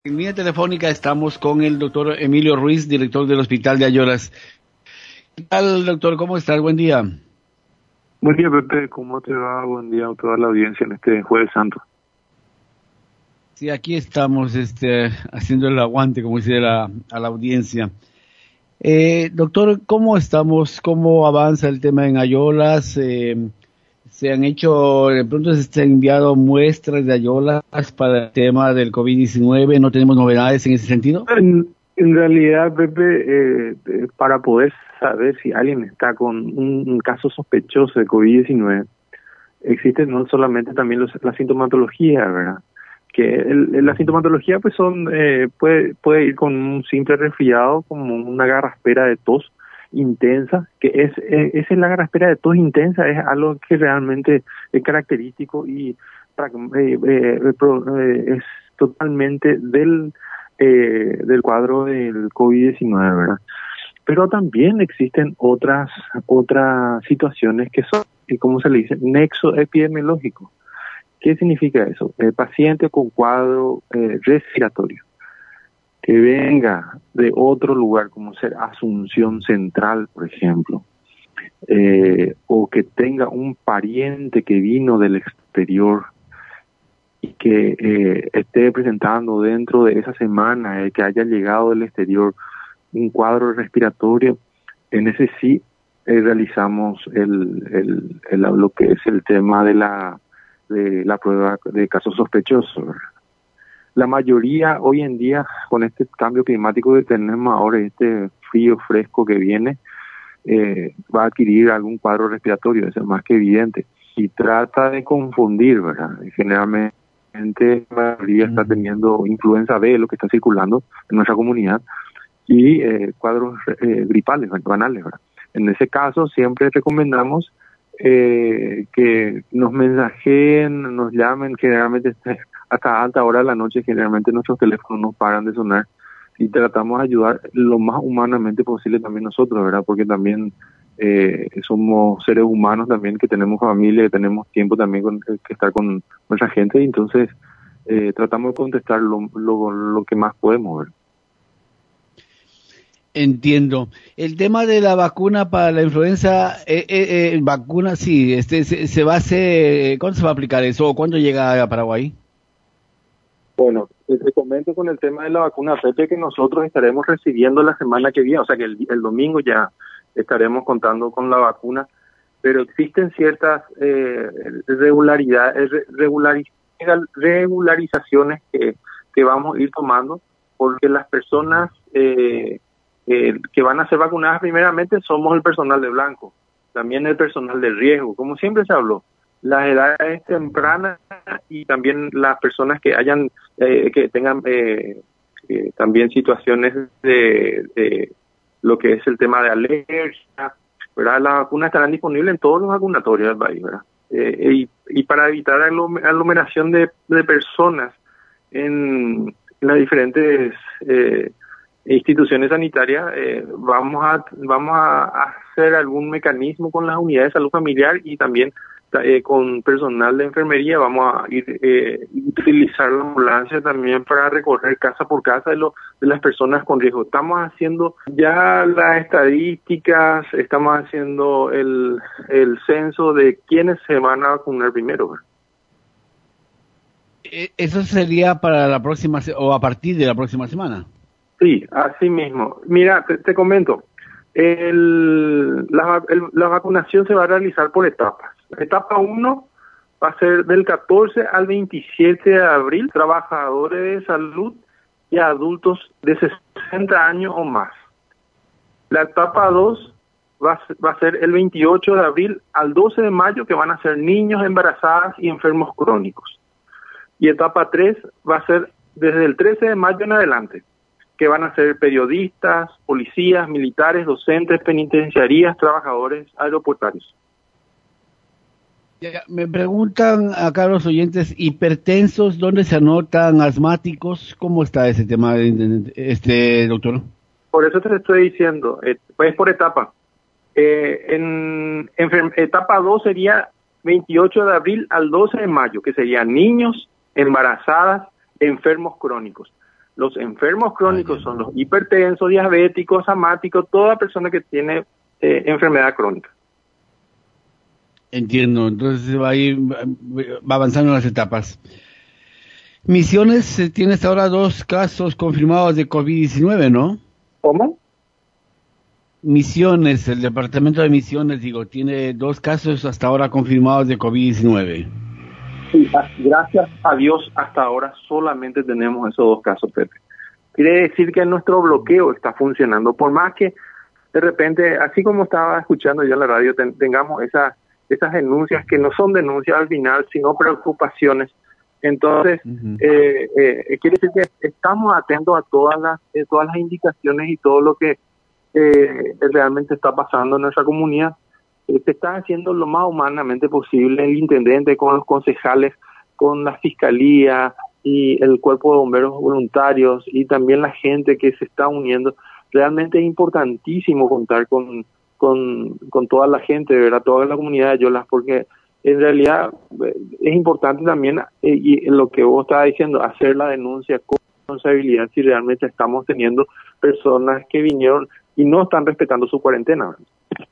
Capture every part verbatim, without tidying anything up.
En línea telefónica estamos con el doctor Emilio Ruiz, director del Hospital de Ayolas. ¿Qué tal, doctor? ¿Cómo estás? Buen día. Buen día, Pepe. ¿Cómo te va? Buen día a toda la audiencia en este Jueves Santo. Sí, aquí estamos este, haciendo el aguante, como dice la, a la audiencia. Eh, doctor, ¿cómo estamos? ¿Cómo avanza el tema en Ayolas? Eh, ¿Se han hecho, de pronto se han enviado muestras de Ayolas para el tema del COVID diecinueve? ¿No tenemos novedades en ese sentido? En, en realidad, Pepe, eh, eh, para poder saber si alguien está con un, un caso sospechoso de COVID diecinueve, existe no solamente también los, la sintomatología, ¿verdad? Que el, la sintomatología pues son eh, puede puede ir con un simple resfriado, como una garraspera de tos intensa, que es eh, esa es la garraspera de tos intensa, es algo que realmente es característico y eh, eh, eh, es totalmente del eh, del cuadro del COVID diecinueve, ¿verdad? Pero también existen otras otras situaciones que son, como se le dice, nexo epidemiológico. ¿Qué significa eso? El paciente con cuadro eh, respiratorio que venga de otro lugar, como ser Asunción Central, por ejemplo, eh, o que tenga un pariente que vino del exterior y que eh, esté presentando dentro de esa semana, eh, que haya llegado del exterior un cuadro respiratorio, en ese sí eh, realizamos el, el, el, lo que es el tema de la de la prueba de casos sospechosos. La mayoría hoy en día, con este cambio climático que tenemos ahora, este frío fresco que viene, eh, va a adquirir algún cuadro respiratorio, eso es más que evidente. Y trata de confundir, ¿verdad? Generalmente la mayoría está teniendo influenza B, lo que está circulando en nuestra comunidad, y eh, cuadros eh, gripales, banales, ¿verdad? En ese caso siempre recomendamos Eh, que nos mensajeen, nos llamen, generalmente hasta alta hora de la noche, generalmente nuestros teléfonos no paran de sonar y tratamos de ayudar lo más humanamente posible también nosotros, ¿verdad? Porque también eh, somos seres humanos también, que tenemos familia, que tenemos tiempo también con, que estar con nuestra gente, y entonces eh, tratamos de contestar lo, lo, lo que más podemos, ¿verdad? Entiendo. El tema de la vacuna para la influenza, eh, eh, eh, vacuna, sí, este, se, se va a hacer, ¿cuándo se va a aplicar eso? ¿O cuándo llega a Paraguay? Bueno, te comento con el tema de la vacuna Pepe, que nosotros estaremos recibiendo la semana que viene, o sea que el, el domingo ya estaremos contando con la vacuna, pero existen ciertas eh, regularidades, regulariz, regularizaciones que, que vamos a ir tomando, porque las personas eh, eh, que van a ser vacunadas primeramente somos el personal de blanco, también el personal de riesgo, como siempre se habló, las edades tempranas y también las personas que hayan eh, que tengan eh, eh, también situaciones de, de lo que es el tema de alergia, ¿verdad? Las vacunas estarán disponibles en todos los vacunatorios del país, ¿verdad? Eh, y, y para evitar aglomeración de, de personas en las diferentes eh, instituciones sanitarias, eh, vamos a vamos a hacer algún mecanismo con las unidades de salud familiar y también eh, con personal de enfermería. Vamos a ir eh, utilizar la ambulancia también para recorrer casa por casa de, lo, de las personas con riesgo. Estamos haciendo ya las estadísticas, estamos haciendo el, el censo de quiénes se van a vacunar primero, ¿verdad? Eso sería para la próxima, o a partir de la próxima semana. Sí, así mismo. Mira, te, te comento, el, la, el, la vacunación se va a realizar por etapas. Etapa uno va a ser del catorce al veintisiete de abril, trabajadores de salud y adultos de sesenta años o más. La etapa dos va, va a ser el veintiocho de abril al doce de mayo, que van a ser niños, embarazadas y enfermos crónicos. Y etapa tres va a ser desde el trece de mayo en adelante, que van a ser periodistas, policías, militares, docentes, penitenciarías, trabajadores aeroportuarios. Me preguntan acá los oyentes, hipertensos, ¿dónde se anotan? Asmáticos, ¿cómo está ese tema, este doctor? Por eso te estoy diciendo, eh, pues por etapa. Eh, en, en etapa dos sería veintiocho de abril al doce de mayo, que serían niños, embarazadas, enfermos crónicos. Los enfermos crónicos son los hipertensos, diabéticos, asmáticos, toda persona que tiene eh, enfermedad crónica. Entiendo, entonces va a ir, va avanzando en las etapas. Misiones eh, tiene hasta ahora dos casos confirmados de COVID diecinueve, ¿no? ¿Cómo? Misiones, el departamento de Misiones, digo, tiene dos casos hasta ahora confirmados de COVID diecinueve. Sí, gracias a Dios hasta ahora solamente tenemos esos dos casos, Pepe. Quiere decir que nuestro bloqueo está funcionando, por más que de repente, así como estaba escuchando yo en la radio, ten, tengamos esa, esas denuncias que no son denuncias al final, sino preocupaciones. Entonces, uh-huh. eh, eh, quiere decir que estamos atentos a todas las, eh, todas las indicaciones y todo lo que eh, realmente está pasando en nuestra comunidad. Eh, se está haciendo lo más humanamente posible, el intendente con los concejales, con la fiscalía y el cuerpo de bomberos voluntarios y también la gente que se está uniendo. Realmente es importantísimo contar con, con, con toda la gente, ¿verdad? Toda la comunidad de Ayolas, porque en realidad eh, es importante también, eh, y lo que vos estabas diciendo, hacer la denuncia con responsabilidad si realmente estamos teniendo personas que vinieron y no están respetando su cuarentena, ¿verdad?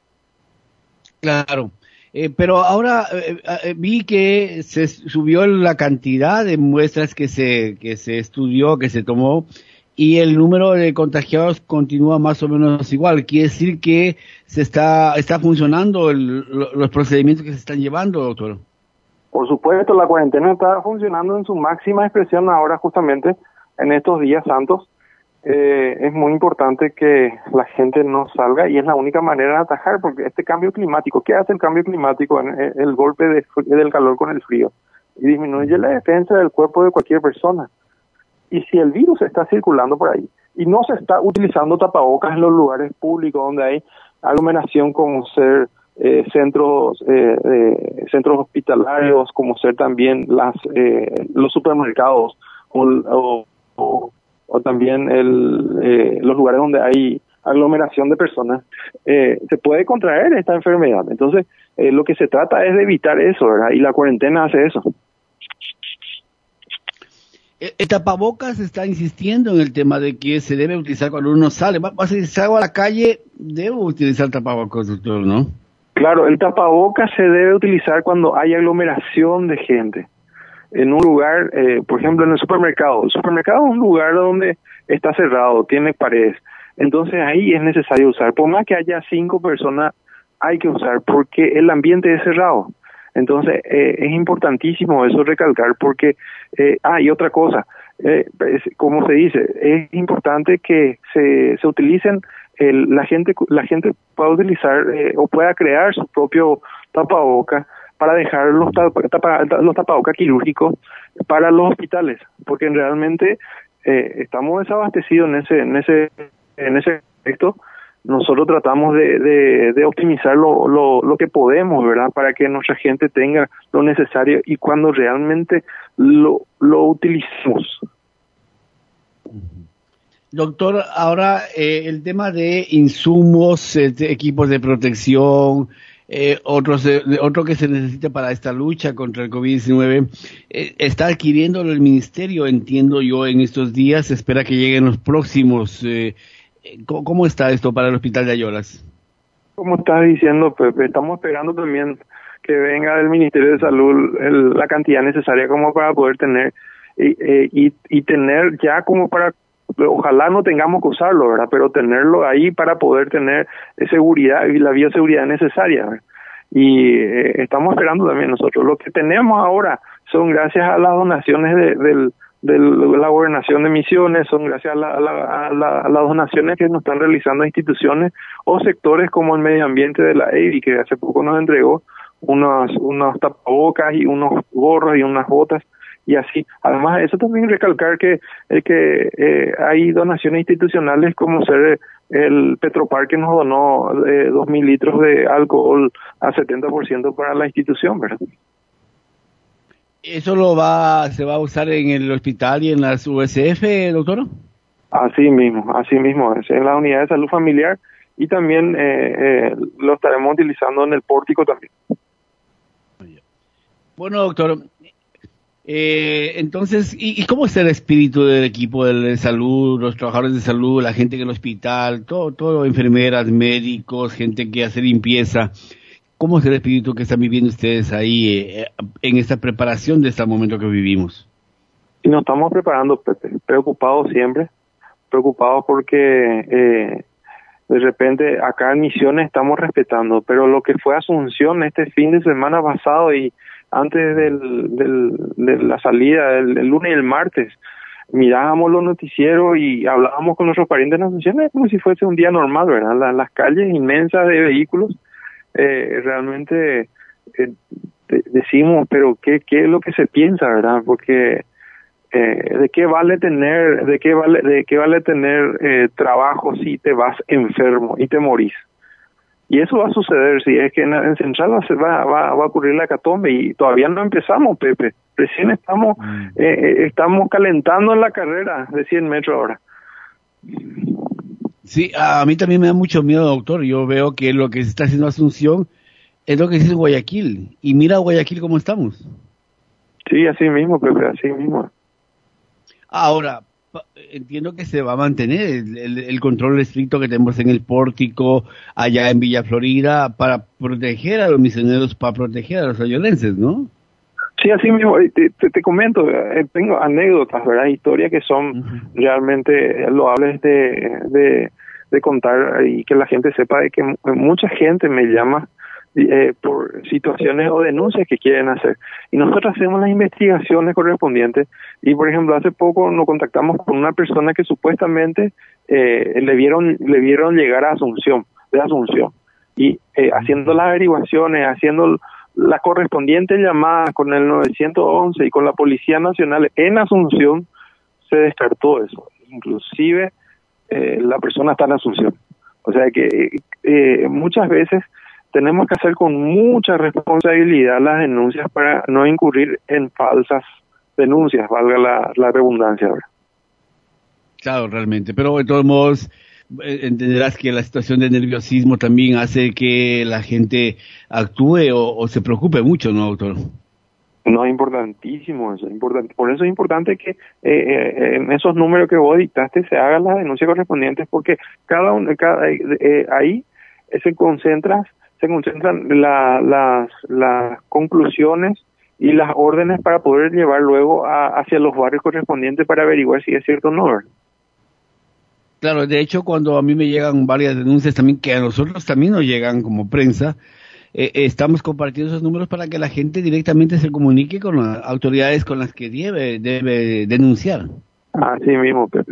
Claro, eh, pero ahora eh, eh, vi que se subió la cantidad de muestras que se que se estudió, que se tomó, y el número de contagiados continúa más o menos igual. Quiere decir que se está está funcionando el, los procedimientos que se están llevando, doctor. Por supuesto, la cuarentena está funcionando en su máxima expresión ahora, justamente en estos días santos. Eh, es muy importante que la gente no salga y es la única manera de atajar, porque este cambio climático, ¿qué hace el cambio climático? El, el golpe de, del calor con el frío, y disminuye la defensa del cuerpo de cualquier persona. Y si el virus está circulando por ahí y no se está utilizando tapabocas en los lugares públicos donde hay aglomeración, como ser eh, centros eh, eh, centros hospitalarios, como ser también las eh, los supermercados o, o, o o también el, eh, los lugares donde hay aglomeración de personas, eh, se puede contraer esta enfermedad. Entonces, eh, lo que se trata es de evitar eso, ¿verdad? Y la cuarentena hace eso. El tapabocas está insistiendo en el tema de que se debe utilizar cuando uno sale. Va a si salgo a la calle, debo utilizar tapabocas, doctor, ¿no? Claro, el tapabocas se debe utilizar cuando hay aglomeración de gente. En un lugar, eh, por ejemplo, en el supermercado. El supermercado es un lugar donde está cerrado, tiene paredes. Entonces ahí es necesario usar. Por más que haya cinco personas, hay que usar porque el ambiente es cerrado. Entonces eh, es importantísimo eso recalcar porque, eh, ah, y otra cosa, eh, es, como se dice, es importante que se, se utilicen, el, la gente la gente pueda utilizar eh, o pueda crear su propio tapabocas para dejar los, tapa, los tapabocas quirúrgicos para los hospitales, porque realmente eh, estamos desabastecidos en ese en ese en ese aspecto. Nosotros tratamos de, de, de optimizar lo, lo, lo que podemos, ¿verdad? Para que nuestra gente tenga lo necesario y cuando realmente lo, lo utilicemos. Doctor, ahora eh, el tema de insumos, eh, de equipos de protección, Eh, otros, eh, otro que se necesita para esta lucha contra el COVID diecinueve, eh, está adquiriéndolo el ministerio, entiendo yo, en estos días. Se espera que lleguen los próximos. Eh, ¿cómo, ¿Cómo está esto para el hospital de Ayolas? Como estás diciendo, Pepe, estamos esperando también que venga del Ministerio de Salud el, la cantidad necesaria como para poder tener y, eh, y, y tener ya como para, ojalá no tengamos que usarlo, ¿verdad? Pero tenerlo ahí para poder tener seguridad y la bioseguridad necesaria, ¿verdad? Y eh, estamos esperando también nosotros. Lo que tenemos ahora son gracias a las donaciones de, del, de la gobernación de Misiones, son gracias a, la, a, la, a, la, a las donaciones que nos están realizando instituciones o sectores como el medio ambiente de la E I B I, que hace poco nos entregó unos, unos tapabocas y unos gorros y unas botas. Y así, además de eso también recalcar que, eh, que eh, hay donaciones institucionales como ser el Petropar, que nos donó eh, dos mil litros de alcohol a setenta por ciento para la institución, ¿verdad? ¿Eso lo va, se va a usar en el hospital y en las U S F, doctor? Así mismo, así mismo, es en la unidad de salud familiar y también eh, eh, lo estaremos utilizando en el pórtico también. Bueno, doctor, Eh, entonces, ¿y, ¿y cómo está el espíritu del equipo de salud, los trabajadores de salud, la gente en el hospital, todo, todo, enfermeras, médicos, gente que hace limpieza? ¿Cómo es el espíritu que están viviendo ustedes ahí eh, en esta preparación de este momento que vivimos? Y nos estamos preparando, Pepe, preocupados siempre, preocupados porque eh, de repente acá en Misiones estamos respetando, pero lo que fue Asunción este fin de semana pasado y antes del, del, de la salida, el, el lunes y el martes, mirábamos los noticieros y hablábamos con nuestros parientes en Asunción, es como si fuese un día normal, ¿verdad? Las, las calles inmensas de vehículos, eh, realmente eh, de, decimos, pero ¿qué, qué es lo que se piensa, verdad? Porque eh, ¿de qué vale tener, de qué vale, de qué vale tener eh, trabajo si te vas enfermo y te morís? Y eso va a suceder, si es que en, en Central va, va, va, va a ocurrir la hecatombe y todavía no empezamos, Pepe. Recién estamos mm. eh, estamos calentando en la carrera de cien metros ahora. Sí, a mí también me da mucho miedo, doctor. Yo veo que lo que se está haciendo Asunción es lo que se dice Guayaquil. Y mira Guayaquil cómo estamos. Sí, así mismo, Pepe, así mismo. Ahora, entiendo que se va a mantener el, el, el control estricto que tenemos en el pórtico allá en Villa Florida para proteger a los misioneros, para proteger a los ayolenses, ¿no? Sí, así mismo, te, te, te comento, eh, tengo anécdotas, ¿verdad? Historias que son uh-huh. realmente loables de, de, de contar y que la gente sepa de que mucha gente me llama Eh, por situaciones o denuncias que quieren hacer. Y nosotros hacemos las investigaciones correspondientes y, por ejemplo, hace poco nos contactamos con una persona que supuestamente eh, le vieron le vieron llegar a Asunción, de Asunción, y eh, haciendo las averiguaciones, haciendo la correspondiente llamada con el nueve once y con la Policía Nacional en Asunción, se descartó eso. Inclusive eh, la persona está en Asunción. O sea que eh, muchas veces tenemos que hacer con mucha responsabilidad las denuncias para no incurrir en falsas denuncias, valga la, la redundancia ahora. Claro, realmente, pero de todos modos entenderás que la situación de nerviosismo también hace que la gente actúe o, o se preocupe mucho, ¿no, doctor? No, es importantísimo eso, es importante. Por eso es importante que eh, eh, en esos números que vos dictaste se hagan las denuncias correspondientes, porque cada uno, cada, eh, ahí se concentra se concentran la, las, las conclusiones y las órdenes para poder llevar luego a, hacia los barrios correspondientes para averiguar si es cierto o no, ¿verdad? Claro, de hecho, cuando a mí me llegan varias denuncias también, que a nosotros también nos llegan como prensa, eh, estamos compartiendo esos números para que la gente directamente se comunique con las autoridades con las que debe, debe denunciar. Así mismo, Pepe.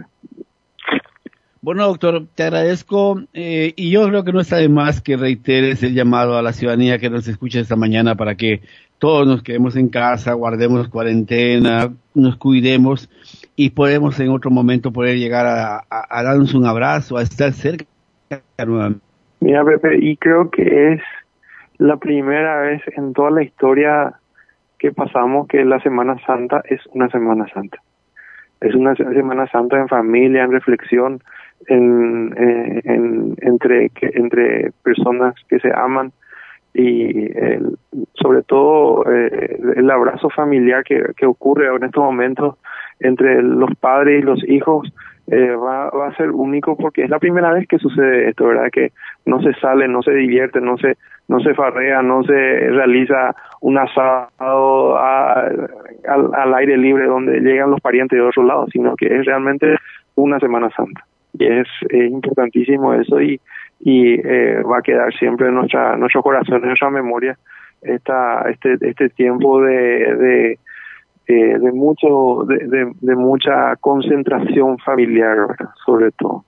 Bueno, doctor, te agradezco eh, y yo creo que no está de más que reiteres el llamado a la ciudadanía que nos escucha esta mañana para que todos nos quedemos en casa, guardemos cuarentena, nos cuidemos y podemos en otro momento poder llegar a, a, a darnos un abrazo, a estar cerca nuevamente. Mira, Pepe, y creo que es la primera vez en toda la historia que pasamos que la Semana Santa es una Semana Santa. Es una Semana Santa en familia, en reflexión, en, en, en entre que, entre personas que se aman y el, sobre todo eh, el abrazo familiar que, que ocurre en estos momentos entre los padres y los hijos eh, va, va a ser único porque es la primera vez que sucede esto, ¿verdad? Que no se sale, no se divierte, no se no se farrea, no se realiza un asado a, al, al aire libre donde llegan los parientes de otro lado, sino que es realmente una Semana Santa. Y es eh, importantísimo eso y y eh, va a quedar siempre en nuestra nuestro corazón, en nuestra memoria esta este este tiempo de de eh, de mucho de, de, de mucha concentración familiar, ¿verdad? Sobre todo.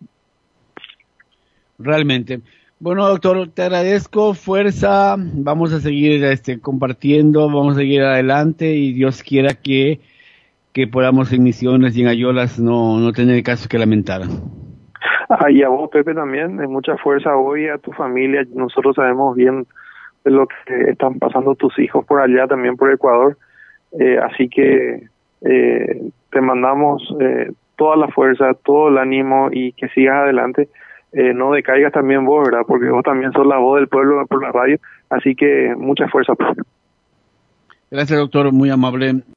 Realmente. Bueno, doctor, te agradezco, fuerza, vamos a seguir este compartiendo, vamos a seguir adelante y Dios quiera que que podamos en Misiones y en Ayolas no no tener casos que lamentar. Ah, y a vos, Pepe, también, de mucha fuerza hoy a tu familia. Nosotros sabemos bien de lo que están pasando tus hijos por allá, también por Ecuador. Eh, así que eh, te mandamos eh, toda la fuerza, todo el ánimo y que sigas adelante. Eh, no decaigas también vos, ¿verdad? Porque vos también sos la voz del pueblo por la radio. Así que mucha fuerza, Pepe. Gracias, doctor, muy amable.